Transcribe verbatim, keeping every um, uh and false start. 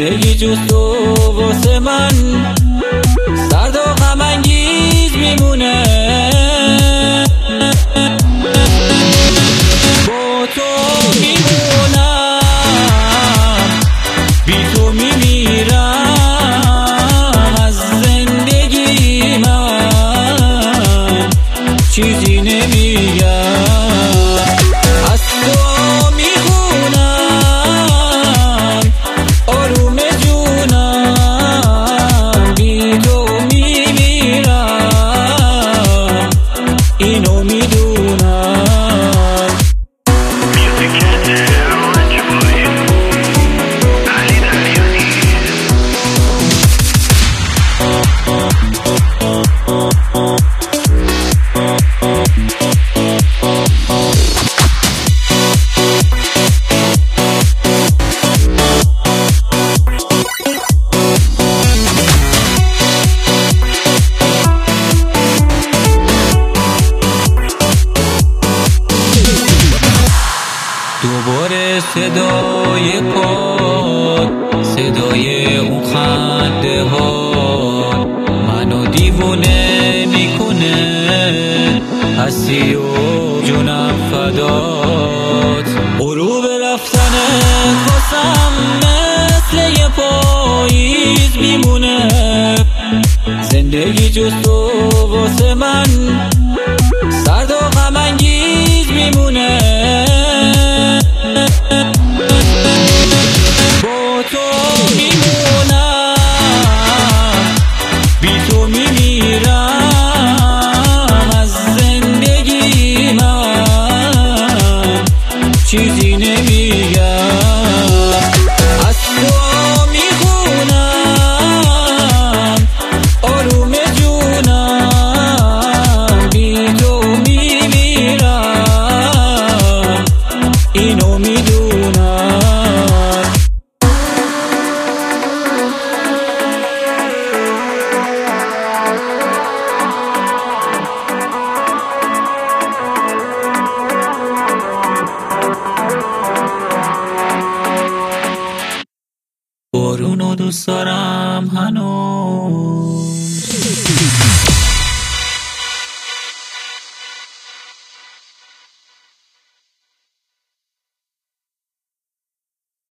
زندگی جز تو واسه من سرد و غم انگیز میمونه. با تو میمونم بی تو میمیرم، از زندگی من چیزی نمیگم. از تو میخونم آروم جونم، بی تو میمیرم اینو میدونم. دوباره صدای پاد، صدای اون خنده ها منو دیوونه میکنه. هستی و جونم فدات، غروب رفتن خواستم مثل یه پاییز میمونه. زندگی جز تو واسه من سرد و غم انگیز میمونه. با تو میمونم بی تو میمیرم، از زندگی من چیزی نمیگم. از تو میخونم آروم جونم، بی تو میمیرم اینو میدونم. بارونو دوست دارم هنوز،